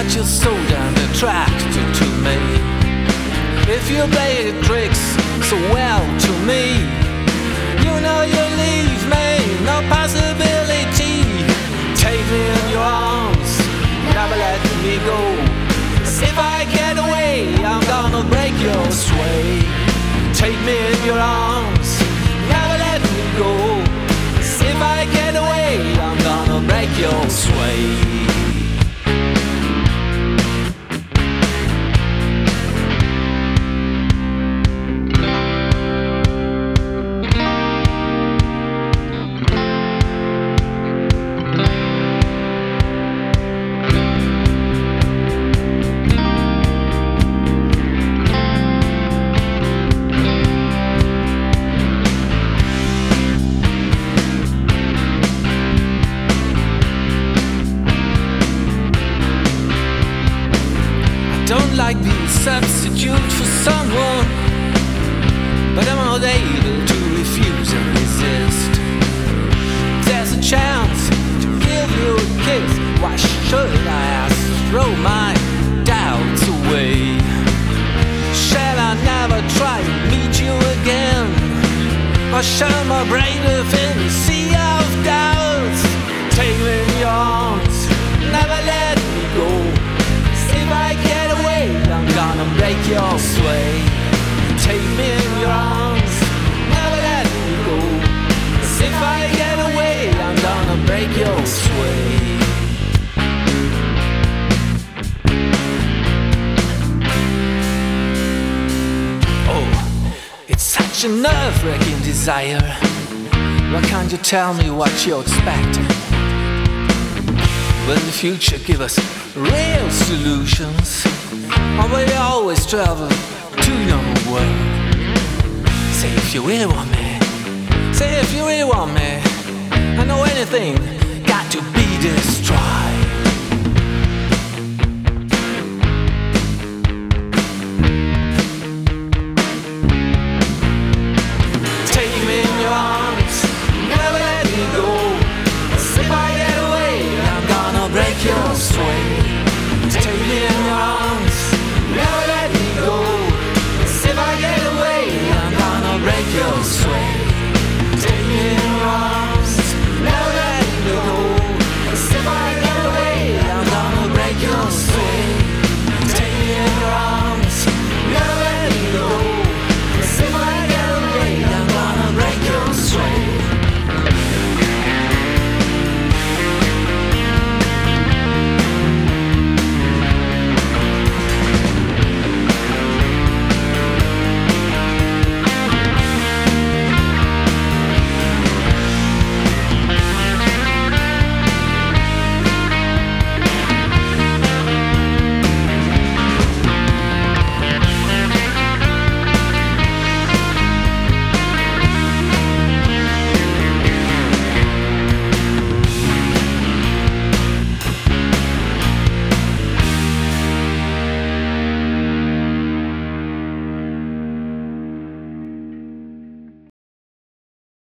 you're so damn attracted to me. If you play tricks so well to me, you know you leave me no possibility. Take me in your arms, never let me go. If I get away, I'm gonna break your sway. Take me in your arms, never let me go. If I get away, I'm gonna break your sway. Don't like being substitute for someone, but I'm not able to refuse and resist. There's a chance to give you a kiss. Why should I throw my doubts away? Shall I never try to meet you again, or shall my brain live in a sea of doubts? Take me in your arms, never let me go. If I get away, I'm gonna break your sway. Take me in your arms, never let me go. If I get away, I'm gonna break your sway. Oh, it's such a nerve-wracking desire. Why can't you tell me what you're expecting? Will the future give us real solutions, or will you always travel to your world? Say if you really want me, say if you really want me, I know anything got to be destroyed.